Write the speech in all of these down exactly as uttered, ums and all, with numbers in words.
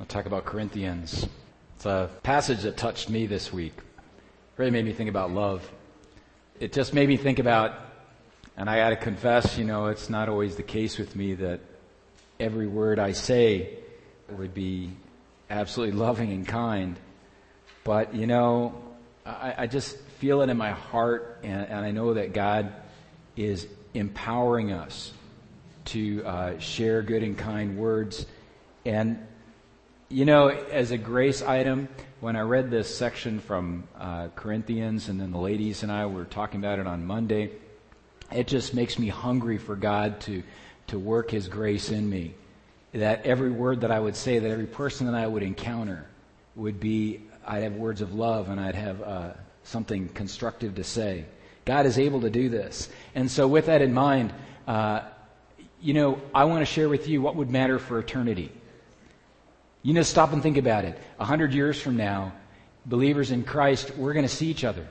talk about Corinthians. It's a passage that touched me this week. It really made me think about love. It just made me think about, and I got to confess, you know, it's not always the case with me that every word I say would be absolutely loving and kind. But, you know, I, I just feel it in my heart, and, and I know that God is empowering us to uh, share good and kind words. And, you know, as a grace item, when I read this section from uh, Corinthians, and then the ladies and I were talking about it on Monday, it just makes me hungry for God to, to work His grace in me. That every word that I would say, that every person that I would encounter would be, I'd have words of love and I'd have uh, something constructive to say. God is able to do this. And so with that in mind, uh, you know, I want to share with you what would matter for eternity. You know, stop and think about it. A hundred years from now, believers in Christ, we're going to see each other.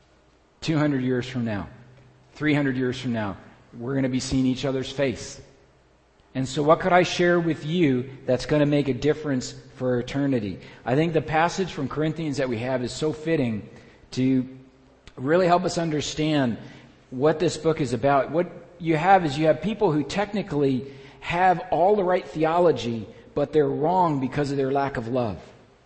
Two hundred years from now, three hundred years from now, we're going to be seeing each other's face. And so what could I share with you that's going to make a difference for eternity? I think the passage from Corinthians that we have is so fitting to really help us understand what this book is about. What you have is you have people who technically have all the right theology, but they're wrong because of their lack of love.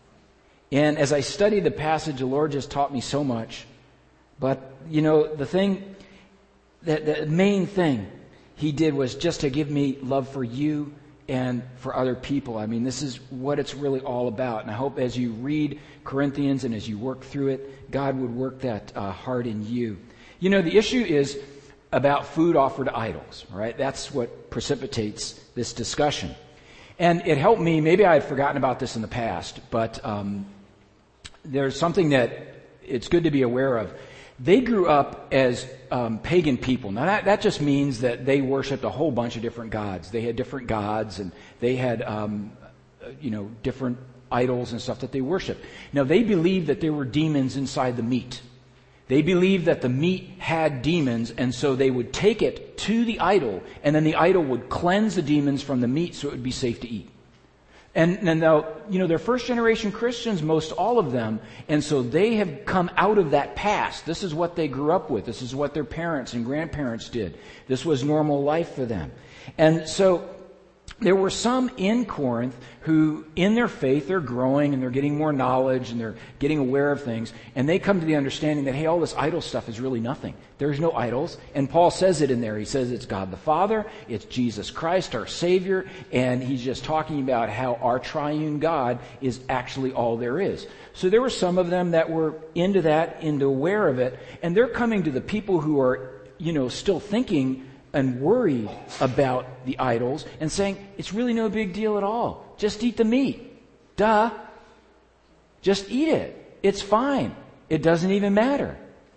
And as I studied the passage, the Lord just taught me so much. But, you know, the thing, the, the main thing He did was just to give me love for you and for other people. I mean, this is what it's really all about. And I hope as you read Corinthians and as you work through it, God would work that uh, heart in you. You know, the issue is about food offered to idols, right? That's what precipitates this discussion. And it helped me, maybe I had forgotten about this in the past, but um, there's something that it's good to be aware of. They grew up as um, pagan people. Now that, that just means that they worshipped a whole bunch of different gods. They had different gods, and they had, um, you know, different idols and stuff that they worshipped. Now they believed that there were demons inside the meat. They believed that the meat had demons, and so they would take it to the idol, and then the idol would cleanse the demons from the meat so it would be safe to eat. And, and now, you know, they're first generation Christians, most all of them, and so they have come out of that past. This is what they grew up with. This is what their parents and grandparents did. This was normal life for them. And so there were some in Corinth who, in their faith, they're growing and they're getting more knowledge and they're getting aware of things, and they come to the understanding that, hey, all this idol stuff is really nothing. There's no idols. And Paul says it in there. He says it's God the Father, it's Jesus Christ, our Savior, and he's just talking about how our triune God is actually all there is. So there were some of them that were into that, into aware of it, and they're coming to the people who are, you know, still thinking and worried about the idols and saying, it's really no big deal at all. Just eat the meat. Duh. Just eat it. It's fine. It doesn't even matter.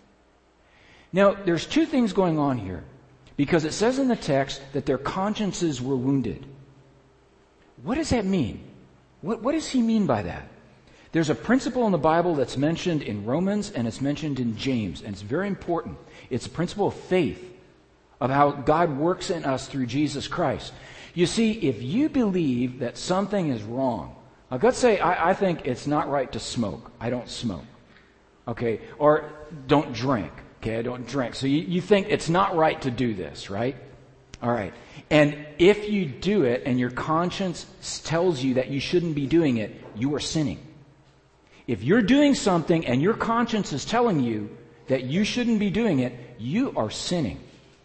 Now, there's two things going on here, because it says in the text that their consciences were wounded. What does that mean? What, what does he mean by that? There's a principle in the Bible that's mentioned in Romans and it's mentioned in James, and it's very important. It's a principle of faith, of how God works in us through Jesus Christ. You see, if you believe that something is wrong, like let's say I, I think it's not right to smoke. I don't smoke. Okay? Or don't drink. Okay, I don't drink. So you, you think it's not right to do this, right? All right. And if you do it and your conscience tells you that you shouldn't be doing it, you are sinning. If you're doing something and your conscience is telling you that you shouldn't be doing it, you are sinning.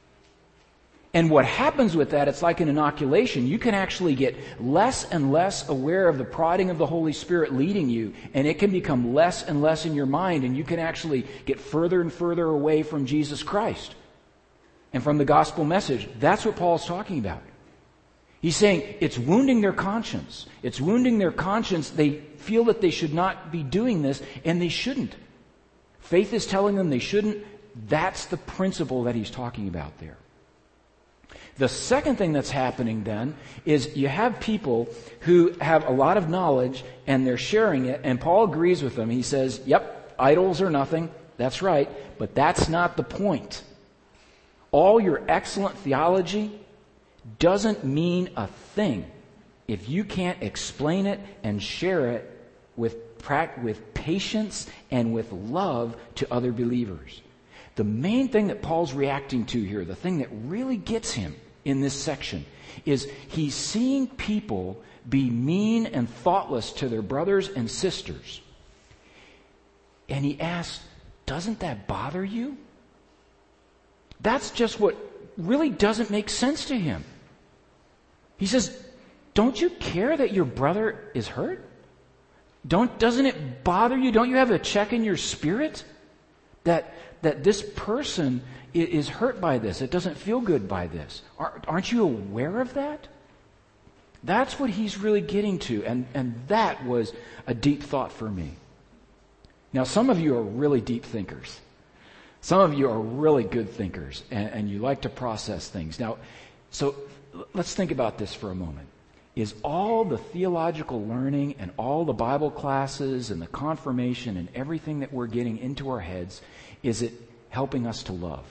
And what happens with that, it's like an inoculation. You can actually get less and less aware of the prodding of the Holy Spirit leading you, and it can become less and less in your mind, and you can actually get further and further away from Jesus Christ and from the gospel message. That's what Paul's talking about. He's saying it's wounding their conscience. It's wounding their conscience. They feel that they should not be doing this, and they shouldn't. Faith is telling them they shouldn't. That's the principle that he's talking about there. The second thing that's happening then is you have people who have a lot of knowledge and they're sharing it, and Paul agrees with them. He says, yep, idols are nothing. That's right. But that's not the point. All your excellent theology doesn't mean a thing if you can't explain it and share it with, pra- with patience and with love to other believers. The main thing that Paul's reacting to here, the thing that really gets him in this section, is he's seeing people be mean and thoughtless to their brothers and sisters. And he asks, doesn't that bother you? That's just what really doesn't make sense to him. He says, don't you care that your brother is hurt? Don't, doesn't it bother you? Don't you have a check in your spirit that, that this person is hurt by this? It doesn't feel good by this. Aren't you aware of that? That's what he's really getting to, and, and that was a deep thought for me. Now, some of you are really deep thinkers. Some of you are really good thinkers, and, and you like to process things. Now, so let's think about this for a moment. Is all the theological learning and all the Bible classes and the confirmation and everything that we're getting into our heads, is it helping us to love?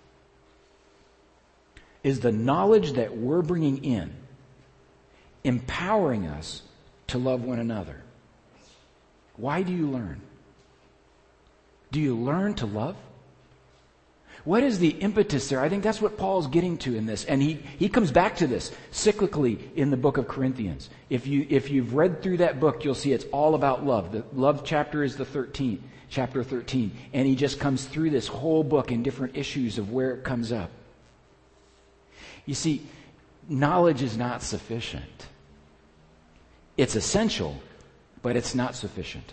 Is the knowledge that we're bringing in empowering us to love one another? Why do you learn? Do you learn to love? What is the impetus there? I think that's what Paul's getting to in this. And he, he comes back to this cyclically in the book of Corinthians. If you, if you've read through that book, you'll see it's all about love. The love chapter is the thirteenth, chapter thirteen. And he just comes through this whole book in different issues of where it comes up. You see, knowledge is not sufficient. It's essential, but it's not sufficient.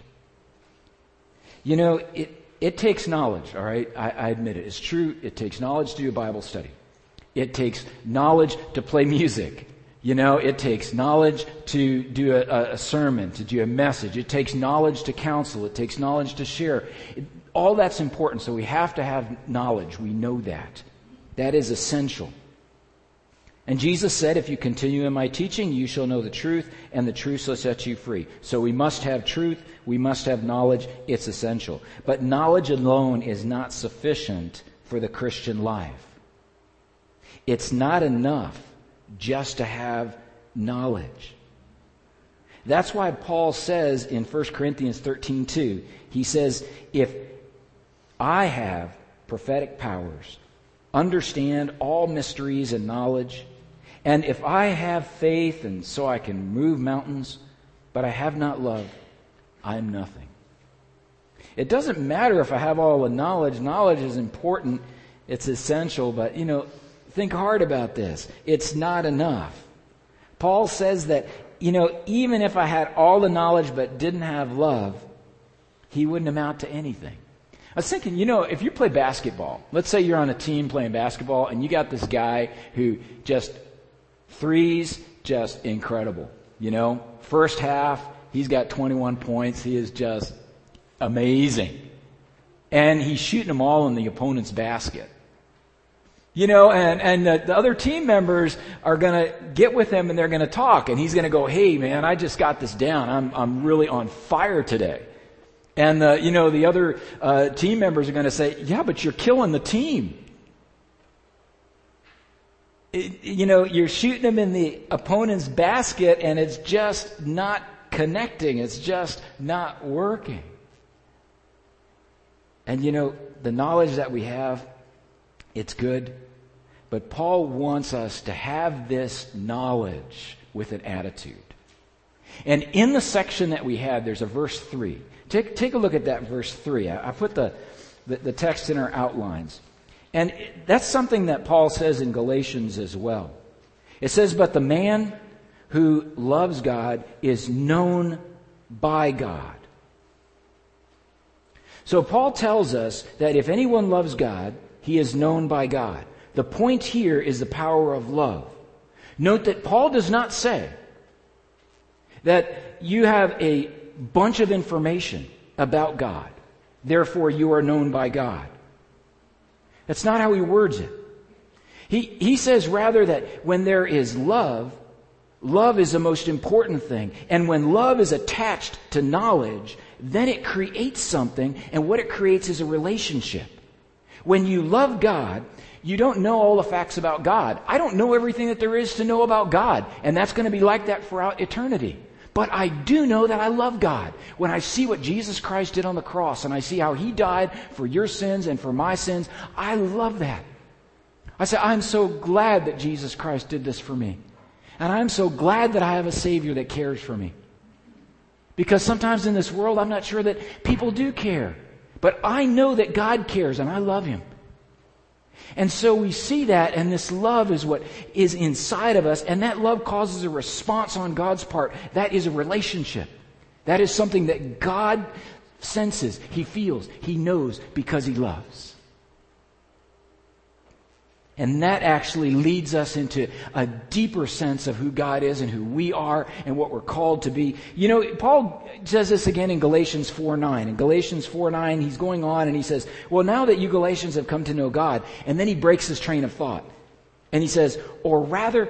You know, it, it takes knowledge, all right? I, I admit it. It's true. It takes knowledge to do a Bible study. It takes knowledge to play music. You know, it takes knowledge to do a, a sermon, to do a message. It takes knowledge to counsel. It takes knowledge to share. It, all that's important, so we have to have knowledge. We know that. That is essential. And Jesus said, if you continue in my teaching, you shall know the truth, and the truth shall set you free. So we must have truth. We must have knowledge. It's essential. But knowledge alone is not sufficient for the Christian life. It's not enough just to have knowledge. That's why Paul says in First Corinthians thirteen two, he says, if I have prophetic powers, understand all mysteries and knowledge, and if I have faith and so I can move mountains, but I have not love, I am nothing. It doesn't matter if I have all the knowledge. Knowledge is important. It's essential, but, you know, think hard about this. It's not enough. Paul says that, you know, even if I had all the knowledge but didn't have love, he wouldn't amount to anything. I was thinking, you know, if you play basketball, let's say you're on a team playing basketball and you got this guy who just threes, just incredible. You know, first half, he's got twenty-one points. He is just amazing. And he's shooting them all in the opponent's basket. You know, and, and the, the other team members are going to get with him and they're going to talk. And he's going to go, hey, man, I just got this down. I'm, I'm really on fire today. And, uh, you know, the other uh, team members are going to say, yeah, but you're killing the team. It, you know, you're shooting them in the opponent's basket and it's just not connecting. It's just not working. And, you know, the knowledge that we have, it's good. But Paul wants us to have this knowledge with an attitude. And in the section that we had, there's a verse three. Take, take a look at that verse three. I, I put the, the, the text in our outlines. And it, that's something that Paul says in Galatians as well. It says, but the man who loves God is known by God. So Paul tells us that if anyone loves God, he is known by God. The point here is the power of love. Note that Paul does not say that you have a bunch of information about God, therefore you are known by God. That's not how he words it. He, he says rather that when there is love, love is the most important thing. And when love is attached to knowledge, then it creates something, and what it creates is a relationship. When you love God, You don't know all the facts about God. I don't know everything that there is to know about God, and that's going to be like that throughout eternity. But I do know that I love God. When I see what Jesus Christ did on the cross, and I see how He died for your sins and for my sins, I love that. I say, I'm so glad that Jesus Christ did this for me. And I'm so glad that I have a Savior that cares for me. Because sometimes in this world, I'm not sure that people do care. But I know that God cares, and I love Him. And so we see that, and this love is what is inside of us, and that love causes a response on God's part. That is a relationship. That is something that God senses, He feels, He knows because He loves. And that actually leads us into a deeper sense of who God is and who we are and what we're called to be. You know, Paul says this again in Galatians four nine. In Galatians four nine, he's going on and he says, well, now that you Galatians have come to know God, and then he breaks his train of thought. And he says, or rather,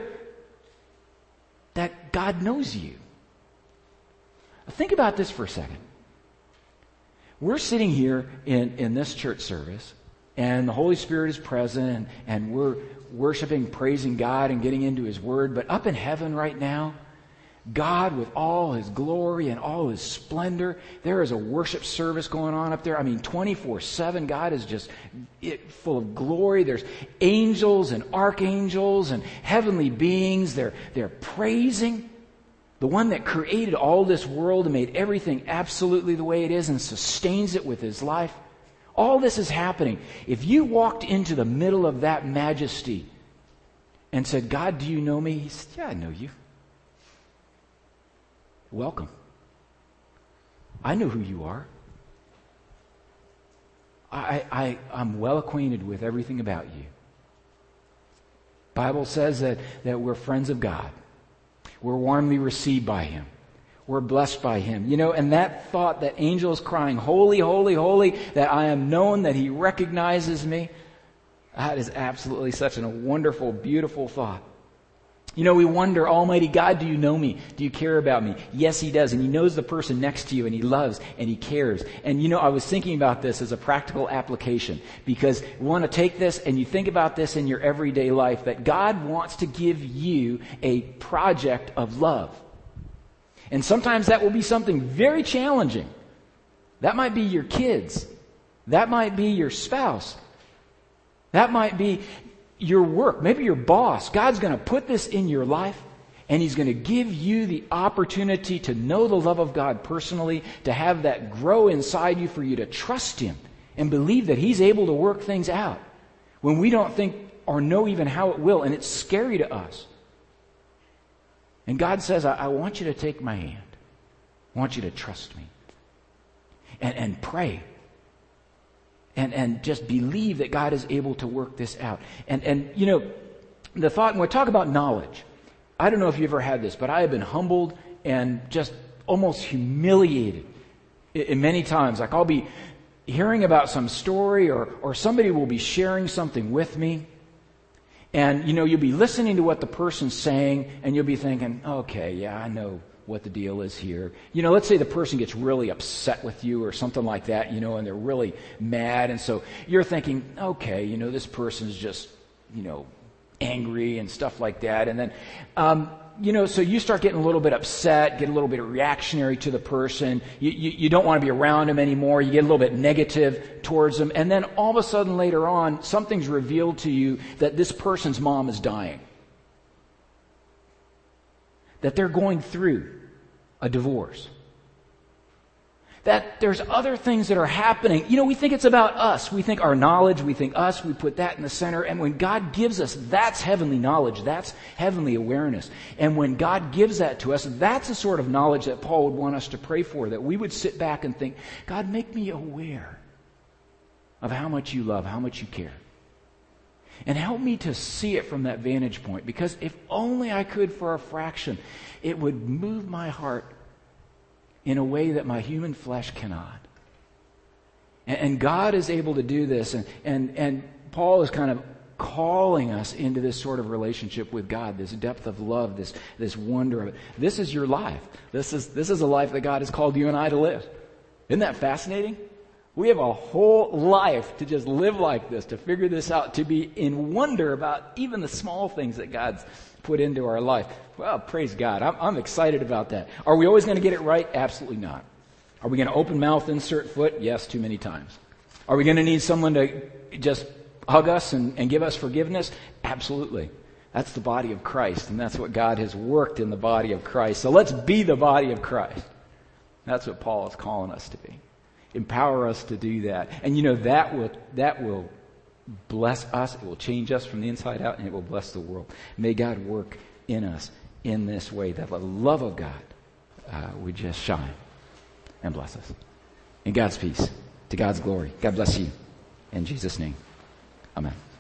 that God knows you. Think about this for a second. We're sitting here in, in this church service, and the Holy Spirit is present, and, and we're worshiping, praising God, and getting into His Word. But up in heaven right now, God, with all His glory and all His splendor, there is a worship service going on up there. I mean, twenty-four seven, God is just it, full of glory. There's angels and archangels and heavenly beings. They're, they're praising the one that created all this world and made everything absolutely the way it is and sustains it with His life. All this is happening. If you walked into the middle of that majesty and said, God, do you know me? He said, yeah, I know you. Welcome. I know who you are. I, I, I'm well acquainted with everything about you. Bible says that, that we're friends of God. We're warmly received by Him. We're blessed by Him. You know, and that thought, that angel is crying, holy, holy, holy, that I am known, that He recognizes me, that is absolutely such a wonderful, beautiful thought. You know, we wonder, Almighty God, do you know me? Do you care about me? Yes, He does. And He knows the person next to you, and He loves, and He cares. And you know, I was thinking about this as a practical application, because we want to take this and you think about this in your everyday life, that God wants to give you a project of love. And sometimes that will be something very challenging. That might be your kids. That might be your spouse. That might be your work, maybe your boss. God's going to put this in your life, and He's going to give you the opportunity to know the love of God personally, to have that grow inside you for you to trust Him and believe that He's able to work things out when we don't think or know even how it will, and it's scary to us. And God says, I, I want you to take my hand. I want you to trust me. And, and pray. And, and just believe that God is able to work this out. And, and you know, the thought, when we talk about knowledge, I don't know if you ever had this, but I have been humbled and just almost humiliated in, in many times. Like I'll be hearing about some story, or, or somebody will be sharing something with me. And, you know, you'll be listening to what the person's saying, and you'll be thinking, okay, yeah, I know what the deal is here. You know, let's say the person gets really upset with you or something like that, you know, and they're really mad. And so you're thinking, okay, you know, this person's just, you know, angry and stuff like that. And then, um, you know, so you start getting a little bit upset, get a little bit reactionary to the person. You, you, you don't want to be around them anymore. You get a little bit negative towards them. And then all of a sudden later on, something's revealed to you that this person's mom is dying. That they're going through a divorce. That there's other things that are happening. You know, we think it's about us. We think our knowledge, we think us, we put that in the center. And when God gives us, that's heavenly knowledge. That's heavenly awareness. And when God gives that to us, that's the sort of knowledge that Paul would want us to pray for. That we would sit back and think, God, make me aware of how much you love, how much you care. And help me to see it from that vantage point. Because if only I could for a fraction, it would move my heart in a way that my human flesh cannot. And, and God is able to do this. And, and, and Paul is kind of calling us into this sort of relationship with God, this depth of love, this, this wonder of it. This is your life. This is, this is a life that God has called you and I to live. Isn't that fascinating? We have a whole life to just live like this, to figure this out, to be in wonder about even the small things that God's put into our life. Well, praise God. I'm, I'm excited about that. Are we always going to get it right? Absolutely not. Are we going to open mouth, insert foot? Yes, too many times. Are we going to need someone to just hug us and, and give us forgiveness? Absolutely. That's the body of Christ, and that's what God has worked in the body of Christ. So let's be the body of Christ. That's what Paul is calling us to be. Empower us to do that. And you know, that will that will bless us. It will change us from the inside out, and it will bless the world. May God work in us in this way, that the love of God uh, would just shine and bless us. In God's peace, to God's glory. God bless you. In Jesus' name, amen.